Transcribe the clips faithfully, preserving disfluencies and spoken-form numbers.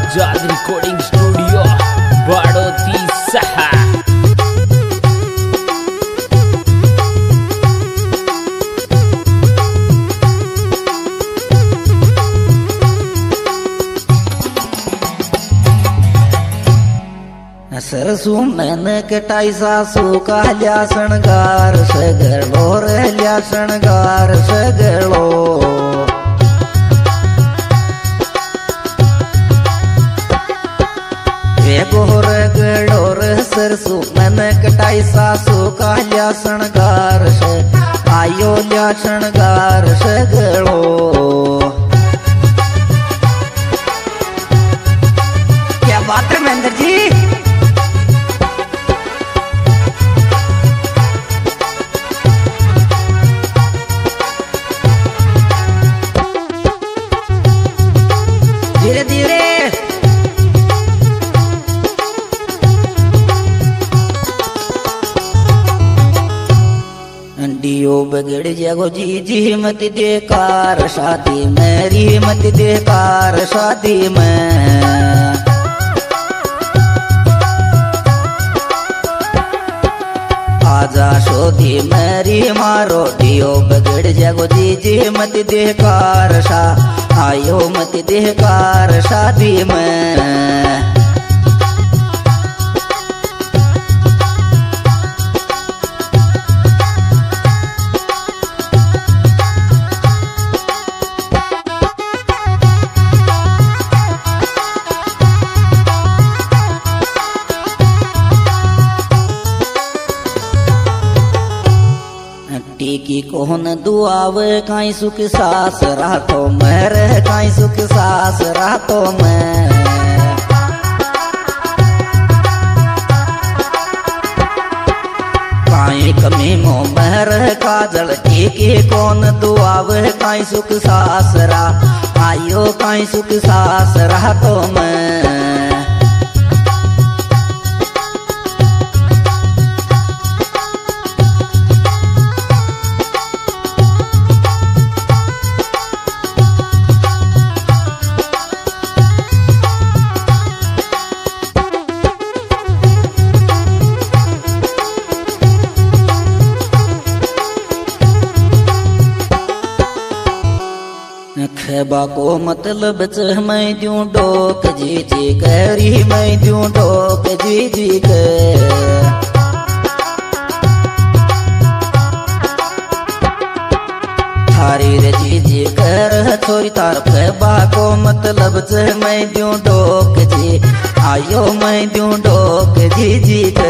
जाद recording studio बाड़ोती सहा। सरसू मैंने कटाई सासू का लिया शणगार सगड़ो रे लिया शणगार सगड़ो। वे गोर गड़ो रे सरसू मैंने कटाई सासू का लिया शणगार से आयो लिया शणगार सगड़ो। क्या बात है महेंद्र जी। धीरे धीरे अंडियो बगड़ जागो जी जी मत देकार शादी मेरी मत देकार शादी में। आजा शोधी मेरी मारो दियो बगड़ जागो जी जी मत देकार शा आयो मत देकार शादी में। टीकी कोहन दुआवे काई सुख सास रातो मैं रह काई सुख सास रातो मैं। काई कमी मो महर काजल टीकी कौन दुआवे काई सुख सास रा आयो काई सुख सास रातो मैं। खेबा को मतलब च मैं दूं डोक जी जी करी मैं दूं डोक जी जी के। थारी रे जी जी कर छोरी तार खेबा को मतलब च मैं दूं डोक जी आयो मैं दूं डोक जी जी के।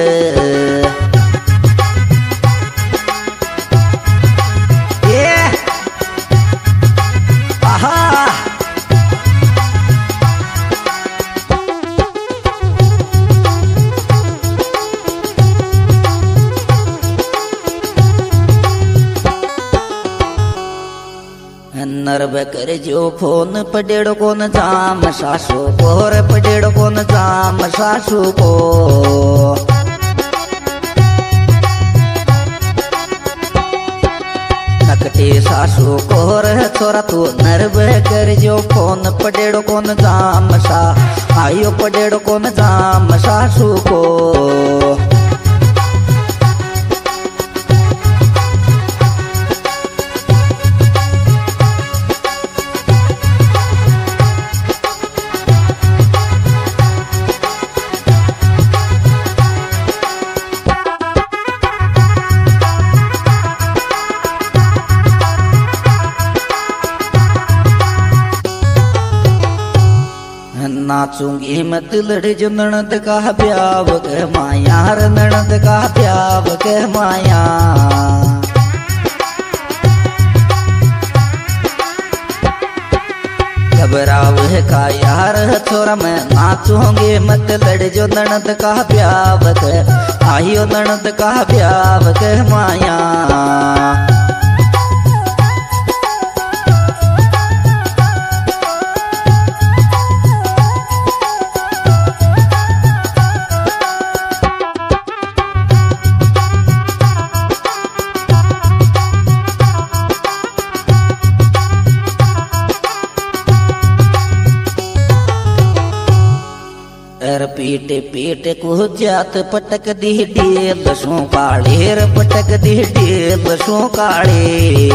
नरब कर जो फोन पडेड़ो कोन जाम सासू को रे पडेड़ो कोन जाम सासू को। नकटी सासू को रे छोरा तू नरब कर जो फोन पडेड़ो कोन जाम सा आयो पडेड़ो कोन जाम सासू को। नाचूंगी मत लड़ जो ननद का ब्याव के माया रे ननद का ब्याव के माया। घबराव है का यार छोरा मैं नाचूंगी मत लड़ जो ननद का ब्याव के आयो ननद का ब्याव के माया। कर पीट पीट को जात पटक दी डेल सो काले र पटक दी डेल सो काले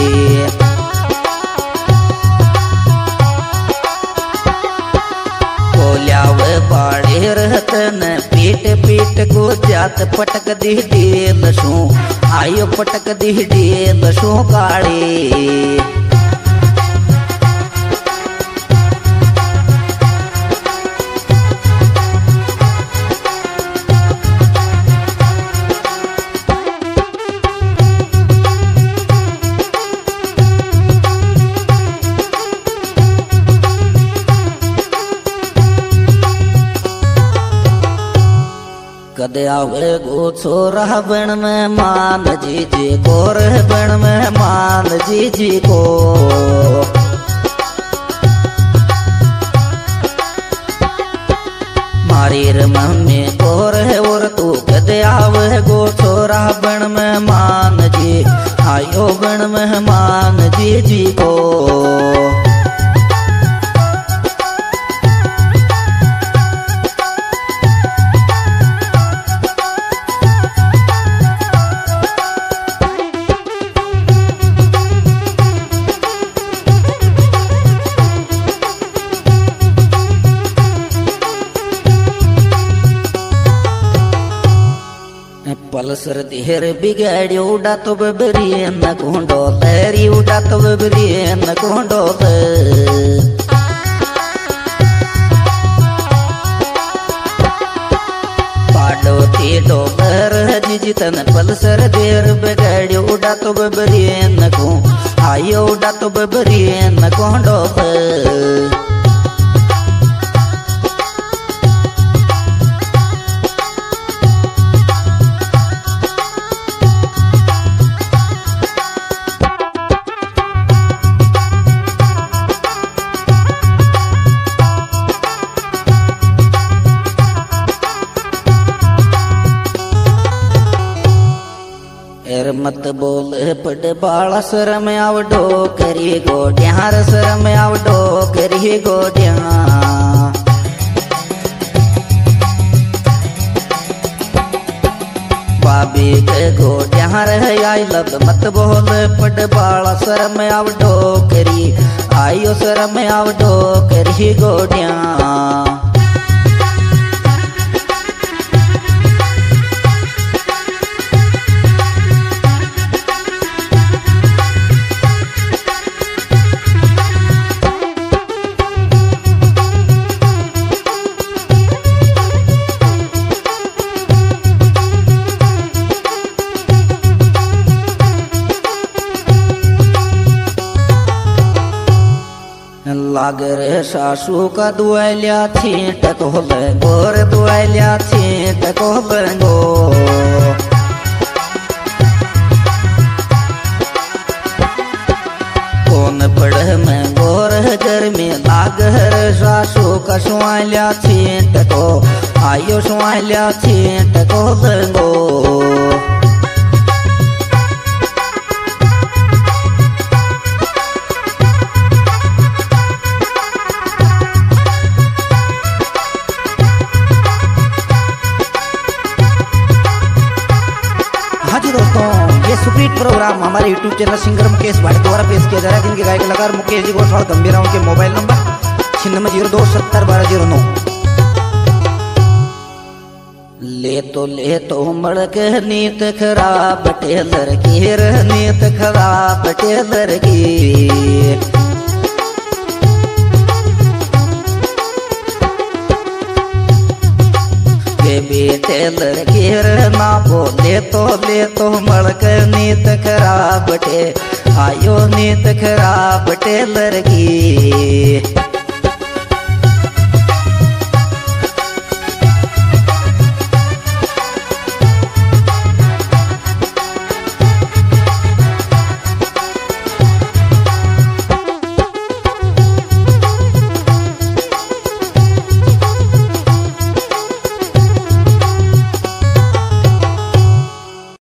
कोल्याव बाड़े रहतन पीट पीट को जात पटक दी डेल सो आयो पटक दी डेल सो काले कदे आवे गो छोरा बन में मान जी जी को रह बन में मान जी जी को मारी रे मम्मी को रह और तू कदे आवे गो छोरा बन में मान जी आयो बन में मान जी जी को पलसर देर बिगाड़ी उड़ा तो बबरी न कोंडो तेरी उड़ा तो बबरी न कोंडो पाडो तीडो बर जितन पलसर देर बिगाड़ी उड़ा तो बबरी न को आयो उड़ा तो बबरी न कोंडो मत बोल पड़ बाला सर में आव डोकरी गोड्यार सर में आव डोकरी गोड्या बाबी के गोड्यार है आई लब मत बोल पड़ बाला सर में आव डोकरी आयो सर में आव डोकरी गोड्या लागर सासू का दुआलिया छींट को गोर दुआलिया छींट को गो कौन पढ़ में गोर गर्मी लागर सासू का सुआलिया छींट को आयो सुआलिया छींट को गो सुप्रीत प्रोग्राम हमारे YouTube channel singer Mukesh Bhati द्वारा पेश किया जा रहा है जिनके गायक कलाकार मुकेश जी गोठवाड़ गंभीराओं के मोबाइल नंबर छिन्नवे जीरो दो सत्तर बारह जीरो नौ। ले तो ले तो मड़क नीत खराब टेलर की नीत खराब टेलर की बेटे लड़कीर ना बोले तो ले तो मड़क नीत खराब टे आयो नीत खराब टे लड़की